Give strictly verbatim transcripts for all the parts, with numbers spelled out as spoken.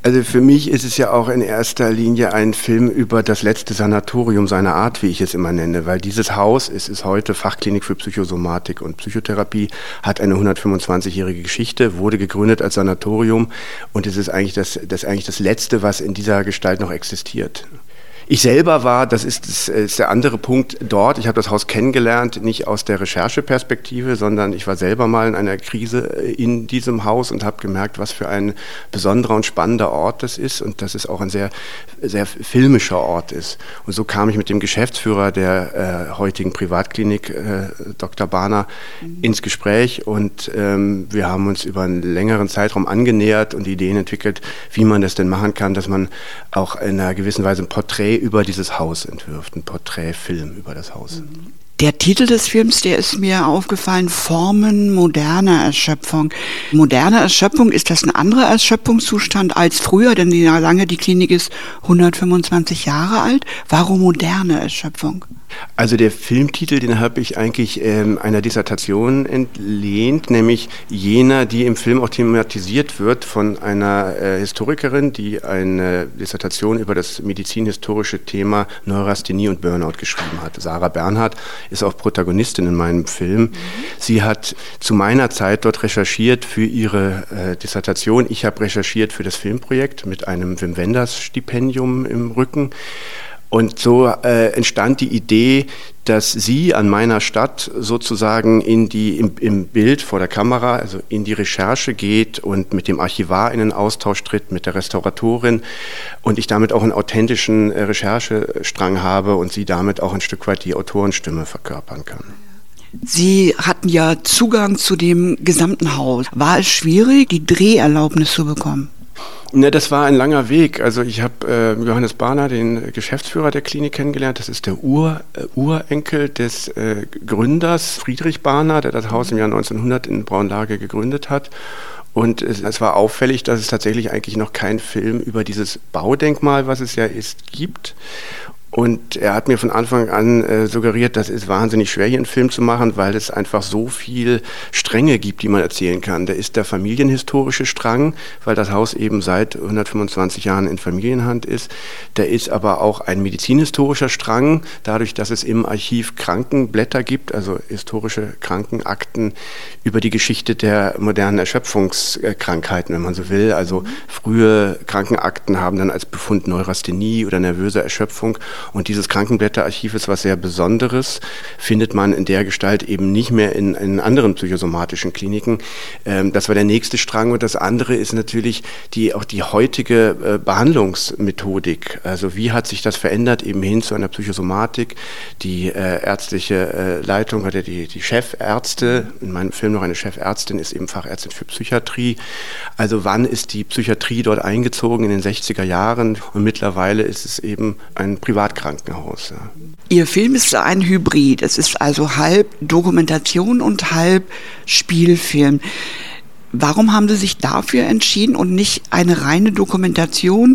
Also für mich ist es ja auch in erster Linie ein Film über das letzte Sanatorium seiner Art, wie ich es immer nenne, weil dieses Haus, es ist heute Fachklinik für Psychosomatik und Psychotherapie, hat eine hundertfünfundzwanzigjährige Geschichte, wurde gegründet als Sanatorium und es ist eigentlich das, das, eigentlich das Letzte, was in dieser Gestalt noch existiert. Ich selber war, das ist, das ist der andere Punkt dort, ich habe das Haus kennengelernt, nicht aus der Rechercheperspektive, sondern ich war selber mal in einer Krise in diesem Haus und habe gemerkt, was für ein besonderer und spannender Ort das ist und dass es auch ein sehr, sehr filmischer Ort ist. Und so kam ich mit dem Geschäftsführer der äh, heutigen Privatklinik, äh, Doktor Bahner, mhm. ins Gespräch und ähm, wir haben uns über einen längeren Zeitraum angenähert und Ideen entwickelt, wie man das denn machen kann, dass man auch in einer gewissen Weise ein Porträt über dieses Haus entwirft, ein Porträtfilm über das Haus. Der Titel des Films, der ist mir aufgefallen, Formen moderner Erschöpfung. Moderne Erschöpfung, ist das ein anderer Erschöpfungszustand als früher, denn die lange die Klinik ist hundertfünfundzwanzig Jahre alt. Warum moderne Erschöpfung? Also der Filmtitel, den habe ich eigentlich ähm, einer Dissertation entlehnt, nämlich jener, die im Film auch thematisiert wird von einer äh, Historikerin, die eine Dissertation über das medizinhistorische Thema Neurasthenie und Burnout geschrieben hat. Sarah Bernhardt ist auch Protagonistin in meinem Film. Mhm. Sie hat zu meiner Zeit dort recherchiert für ihre äh, Dissertation. Ich habe recherchiert für das Filmprojekt mit einem Wim Wenders Stipendium im Rücken. Und so äh, entstand die Idee, dass sie an meiner Stadt sozusagen in die, im, im Bild vor der Kamera, also in die Recherche geht und mit dem Archivar in den Austausch tritt, mit der Restauratorin und ich damit auch einen authentischen äh, Recherchestrang habe und sie damit auch ein Stück weit die Autorenstimme verkörpern kann. Sie hatten ja Zugang zu dem gesamten Haus. War es schwierig, die Dreherlaubnis zu bekommen? Ne, das war ein langer Weg. Also ich habe äh, Johannes Bahner, den Geschäftsführer der Klinik, kennengelernt. Das ist der Ur, äh, Urenkel des äh, Gründers Friedrich Bahner, der das Haus im Jahr neunzehnhundert in Braunlage gegründet hat. Und es, es war auffällig, dass es tatsächlich eigentlich noch keinen Film über dieses Baudenkmal, was es ja ist, gibt. Und er hat mir von Anfang an äh, suggeriert, das ist wahnsinnig schwer, hier einen Film zu machen, weil es einfach so viel Stränge gibt, die man erzählen kann. Da ist der familienhistorische Strang, weil das Haus eben seit hundertfünfundzwanzig Jahren in Familienhand ist. Da ist aber auch ein medizinhistorischer Strang, dadurch, dass es im Archiv Krankenblätter gibt, also historische Krankenakten über die Geschichte der modernen Erschöpfungskrankheiten, wenn man so will. Also frühe Krankenakten haben dann als Befund Neurasthenie oder nervöse Erschöpfung. Und dieses Krankenblätterarchiv ist was sehr Besonderes, findet man in der Gestalt eben nicht mehr in, in anderen psychosomatischen Kliniken. Ähm, das war der nächste Strang und das andere ist natürlich die, auch die heutige äh, Behandlungsmethodik. Also wie hat sich das verändert eben hin zu einer Psychosomatik? Die äh, ärztliche äh, Leitung oder die, die Chefärzte, in meinem Film noch eine Chefärztin, ist eben Fachärztin für Psychiatrie. Also wann ist die Psychiatrie dort eingezogen? In den sechziger Jahren und mittlerweile ist es eben ein Privatkrankenhaus. Ja. Ihr Film ist ein Hybrid. Es ist also halb Dokumentation und halb Spielfilm. Warum haben Sie sich dafür entschieden und nicht eine reine Dokumentation?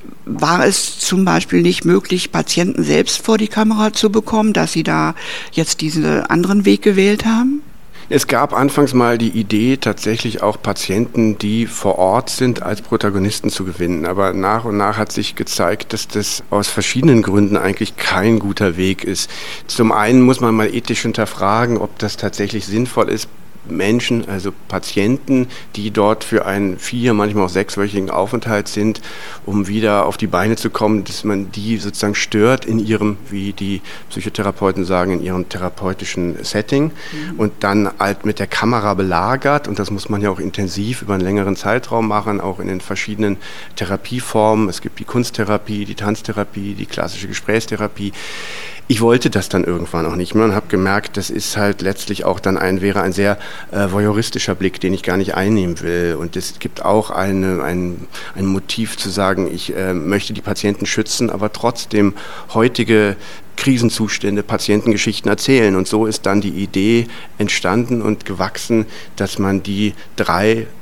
War es zum Beispiel nicht möglich, Patienten selbst vor die Kamera zu bekommen, dass Sie da jetzt diesen anderen Weg gewählt haben? Es gab anfangs mal die Idee, tatsächlich auch Patienten, die vor Ort sind, als Protagonisten zu gewinnen. Aber nach und nach hat sich gezeigt, dass das aus verschiedenen Gründen eigentlich kein guter Weg ist. Zum einen muss man mal ethisch hinterfragen, ob das tatsächlich sinnvoll ist, Menschen, also Patienten, die dort für einen vier-, manchmal auch sechswöchigen Aufenthalt sind, um wieder auf die Beine zu kommen, dass man die sozusagen stört in ihrem, wie die Psychotherapeuten sagen, in ihrem therapeutischen Setting mhm. und dann halt mit der Kamera belagert, und das muss man ja auch intensiv über einen längeren Zeitraum machen, auch in den verschiedenen Therapieformen. Es gibt die Kunsttherapie, die Tanztherapie, die klassische Gesprächstherapie. Ich wollte das dann irgendwann auch nicht mehr und habe gemerkt, das ist halt letztlich auch dann ein, wäre ein sehr äh, voyeuristischer Blick, den ich gar nicht einnehmen will. Und es gibt auch eine, ein, ein Motiv zu sagen, ich äh, möchte die Patienten schützen, aber trotzdem heutige Krisenzustände, Patientengeschichten erzählen. Und so ist dann die Idee entstanden und gewachsen, dass man die drei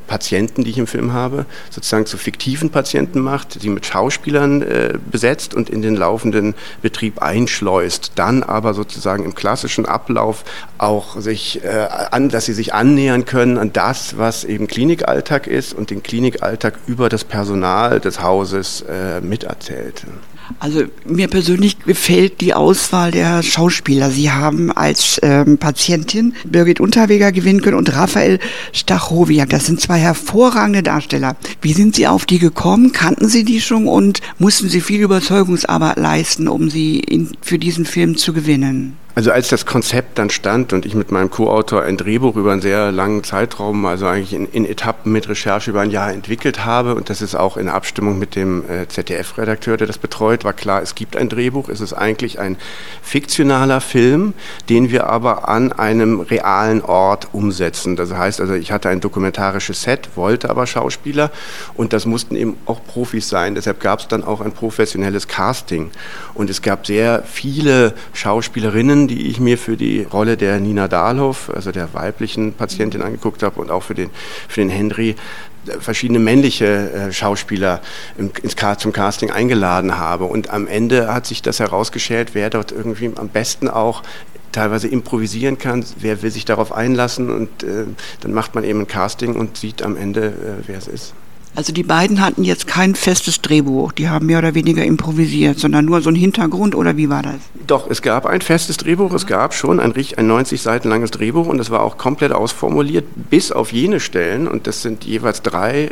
Patienten, die ich im Film habe, sozusagen zu fiktiven Patienten macht, sie mit Schauspielern äh, besetzt und in den laufenden Betrieb einschleust, dann aber sozusagen im klassischen Ablauf auch sich, äh, an, dass sie sich annähern können an das, was eben Klinikalltag ist und den Klinikalltag über das Personal des Hauses äh, miterzählt. Also mir persönlich gefällt die Auswahl der Schauspieler. Sie haben als ähm, Patientin Birgit Unterweger gewinnen können und Raphael Stachowiak. Das sind zwei hervorragende Darsteller. Wie sind Sie auf die gekommen? Kannten Sie die schon und mussten Sie viel Überzeugungsarbeit leisten, um sie in, für diesen Film zu gewinnen? Also als das Konzept dann stand und ich mit meinem Co-Autor ein Drehbuch über einen sehr langen Zeitraum, also eigentlich in, in Etappen mit Recherche über ein Jahr entwickelt habe, und das ist auch in Abstimmung mit dem äh, Z D F-Redakteur, der das betreut, war klar, es gibt ein Drehbuch, es ist eigentlich ein fiktionaler Film, den wir aber an einem realen Ort umsetzen. Das heißt also, ich hatte ein dokumentarisches Set, wollte aber Schauspieler und das mussten eben auch Profis sein. Deshalb gab es dann auch ein professionelles Casting und es gab sehr viele Schauspielerinnen, die ich mir für die Rolle der Nina Dahlhoff, also der weiblichen Patientin, angeguckt habe und auch für den, für den Henry verschiedene männliche äh, Schauspieler im, ins, zum Casting eingeladen habe. Und am Ende hat sich das herausgestellt, wer dort irgendwie am besten auch teilweise improvisieren kann, wer will sich darauf einlassen, und äh, dann macht man eben ein Casting und sieht am Ende, äh, wer es ist. Also die beiden hatten jetzt kein festes Drehbuch, die haben mehr oder weniger improvisiert, sondern nur so einen Hintergrund, oder wie war das? Doch, es gab ein festes Drehbuch, es gab schon ein, ein neunzig Seiten langes Drehbuch und das war auch komplett ausformuliert, bis auf jene Stellen, und das sind jeweils drei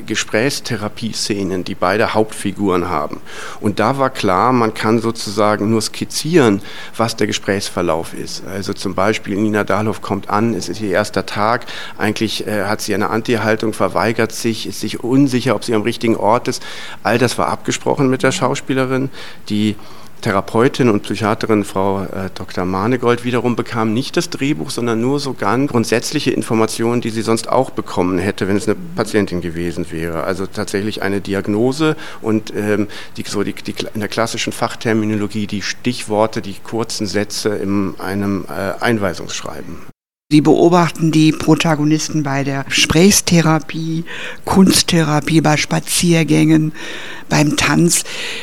Gesprächstherapie-Szenen, die beide Hauptfiguren haben. Und da war klar, man kann sozusagen nur skizzieren, was der Gesprächsverlauf ist. Also zum Beispiel Nina Dahlhoff kommt an, es ist ihr erster Tag, eigentlich äh, hat sie eine Anti-Haltung, verweigert sich, ist sich unsicher, ob sie am richtigen Ort ist. All das war abgesprochen mit der Schauspielerin. Die Therapeutin und Psychiaterin Frau äh, Doktor Manegold wiederum bekam nicht das Drehbuch, sondern nur so ganz grundsätzliche Informationen, die sie sonst auch bekommen hätte, wenn es eine Patientin gewesen wäre. Also tatsächlich eine Diagnose und ähm, die, so die, die, in der klassischen Fachterminologie die Stichworte, die kurzen Sätze in einem äh, Einweisungsschreiben. Sie beobachten die Protagonisten bei der Gesprächstherapie, Kunsttherapie, bei Spaziergängen, beim Tanz.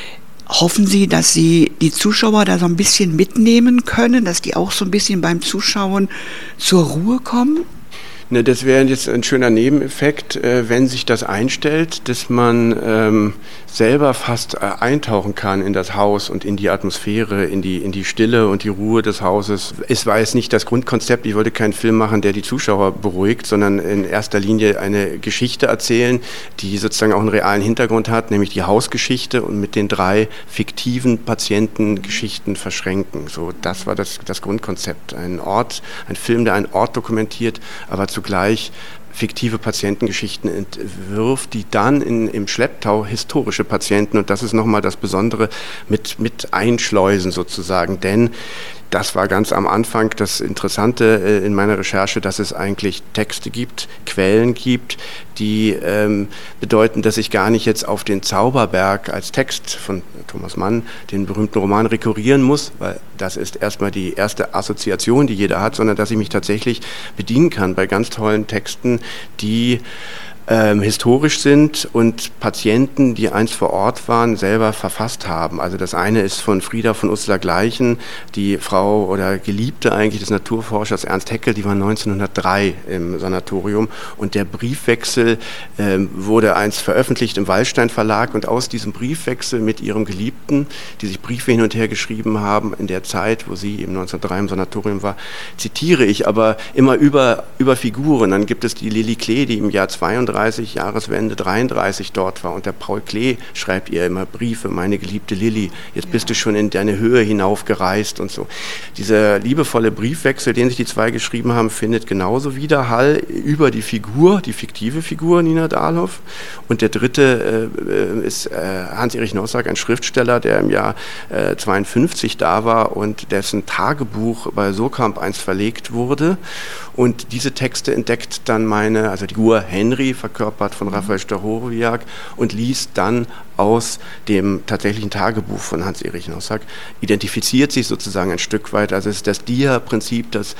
Hoffen Sie, dass Sie die Zuschauer da so ein bisschen mitnehmen können, dass die auch so ein bisschen beim Zuschauen zur Ruhe kommen? Ne, das wäre jetzt ein schöner Nebeneffekt, äh, wenn sich das einstellt, dass man ähm, selber fast äh, eintauchen kann in das Haus und in die Atmosphäre, in die, in die Stille und die Ruhe des Hauses. Es war jetzt nicht das Grundkonzept, ich wollte keinen Film machen, der die Zuschauer beruhigt, sondern in erster Linie eine Geschichte erzählen, die sozusagen auch einen realen Hintergrund hat, nämlich die Hausgeschichte, und mit den drei fiktiven Patientengeschichten verschränken. So, das war das, das Grundkonzept. Ein Ort, ein Film, der einen Ort dokumentiert, aber zugleich fiktive Patientengeschichten entwirft, die dann in, im Schlepptau historische Patienten, und das ist nochmal das Besondere, mit, mit einschleusen sozusagen, denn das war ganz am Anfang das Interessante in meiner Recherche, dass es eigentlich Texte gibt, Quellen gibt, die ähm, bedeuten, dass ich gar nicht jetzt auf den Zauberberg als Text von Thomas Mann, den berühmten Roman, rekurrieren muss, weil das ist erstmal die erste Assoziation, die jeder hat, sondern dass ich mich tatsächlich bedienen kann bei ganz tollen Texten, die Ähm, historisch sind und Patienten, die einst vor Ort waren, selber verfasst haben. Also das eine ist von Frieda von Uslar Gleichen, die Frau oder Geliebte eigentlich des Naturforschers Ernst Haeckel, die war neunzehnhundertdrei im Sanatorium, und der Briefwechsel ähm, wurde einst veröffentlicht im Wallstein Verlag, und aus diesem Briefwechsel mit ihrem Geliebten, die sich Briefe hin und her geschrieben haben in der Zeit, wo sie eben neunzehnhundertdrei im Sanatorium war, zitiere ich aber immer über, über Figuren. Dann gibt es die Lilly Klee, die im Jahr zweiunddreißig, Jahreswende dreiunddreißig dort war, und der Paul Klee schreibt ihr immer Briefe, meine geliebte Lilly, jetzt bist du schon in deine Höhe hinaufgereist und so. Dieser liebevolle Briefwechsel, den sich die zwei geschrieben haben, findet genauso Widerhall über die Figur, die fiktive Figur Nina Dahlhoff. Und der dritte äh, ist äh, Hans-Erich Nossack, ein Schriftsteller, der im Jahr äh, zweiundfünfzig da war und dessen Tagebuch bei Surkamp einst verlegt wurde. Und diese Texte entdeckt dann meine, also die Figur Henry, verkörpert von Raphael Stachowiak, und liest dann aus dem tatsächlichen Tagebuch von Hans-Erich Nossack, identifiziert sich sozusagen ein Stück weit. Also es ist das Dia-Prinzip, das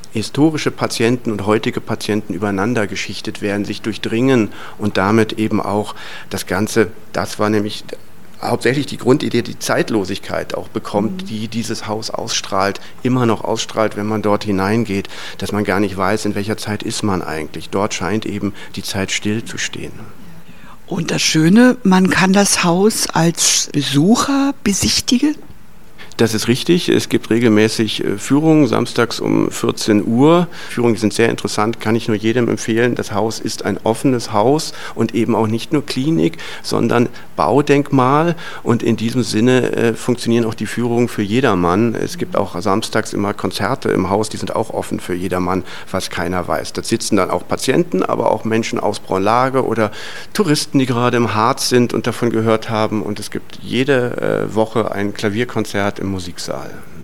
historische Patienten und heutige Patienten übereinander geschichtet werden, sich durchdringen und damit eben auch das Ganze, das war nämlich hauptsächlich die Grundidee, die Zeitlosigkeit auch bekommt, mhm. die dieses Haus ausstrahlt, immer noch ausstrahlt, wenn man dort hineingeht, dass man gar nicht weiß, in welcher Zeit ist man eigentlich. Dort scheint eben die Zeit still zu stehen. Und das Schöne, man kann das Haus als Besucher besichtigen? Das ist richtig. Es gibt regelmäßig Führungen, samstags um vierzehn Uhr. Führungen sind sehr interessant, kann ich nur jedem empfehlen. Das Haus ist ein offenes Haus und eben auch nicht nur Klinik, sondern Baudenkmal. Und in diesem Sinne äh, funktionieren auch die Führungen für jedermann. Es gibt auch samstags immer Konzerte im Haus, die sind auch offen für jedermann, was keiner weiß. Da sitzen dann auch Patienten, aber auch Menschen aus Braunlage oder Touristen, die gerade im Harz sind und davon gehört haben. Und es gibt jede äh, Woche ein Klavierkonzert im Musiksaal.